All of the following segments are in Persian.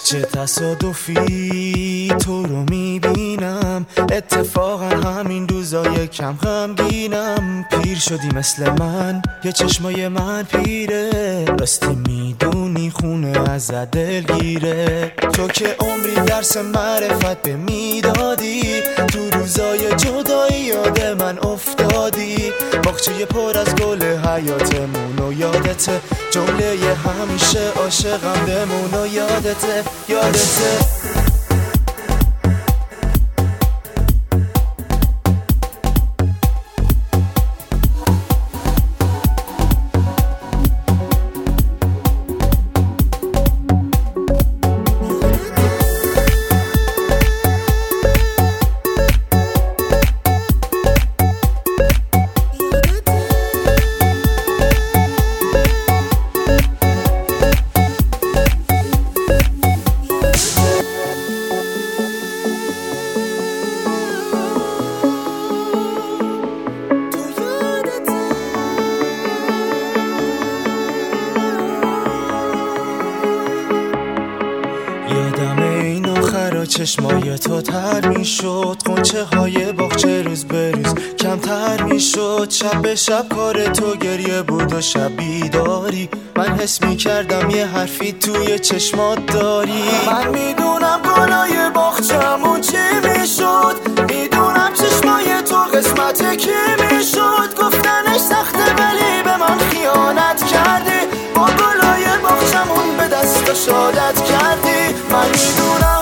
چه تصادفی تو رو میبینم، اتفاقا همین روزای کم غمگینم. پیر شدی مثل من، یه چشمای من پیره، راستی میدونی خونه از دلگیره. تو که عمری درس معرفت به میدادی، تو روزای جدایی یاد من افتادی. باغچه پر از گل حیاتمون و یادته، جمله همیشه عاشقم بمون و یادته. یادم این آخرا چشمای تو تر میشد، قنچه های باغچه روز به روز کمتر میشد. شب به شب کار تو گریه بود و شب بیداری، من حس میکردم یه حرفی توی چشمات داری. من میدونم گلای باغچمون چی میشد، میدونم چشمای تو قسمت کی میشد. گفتنش سخته ولی به من خیانت کردی، با گلای باغچمون به دست شادت کردی. من میدونم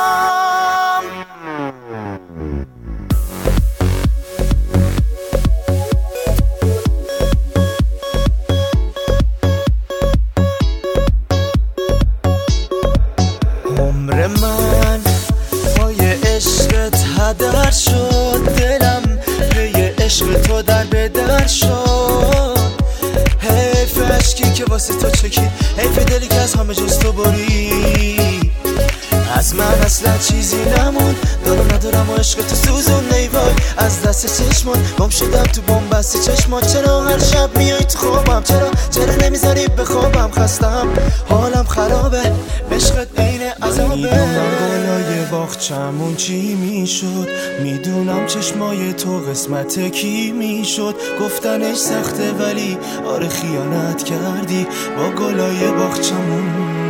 عمر من پای عشقت هدر شد، دلم پی عشق تو در به در شد. حیف عشقی که واسه تو چکید، حیف دلی که از همه جز تو برید. از من اصلا چیزی نمون، دارم ندارم و عشق تو سوزون. نیوای از دست چشمات گم شدم تو بن‌بست چشمات. چرا هر شب میای تو خوابم، چرا نمیذاری بخوابم؟ خستم حالم خرابه، عشقت عین عذابه. میدونم گلای باغچمون چی میشد، میدونم چشمای تو قسمت کی میشد. گفتنش سخته ولی آره خیانت کردی، با گلای باغچمون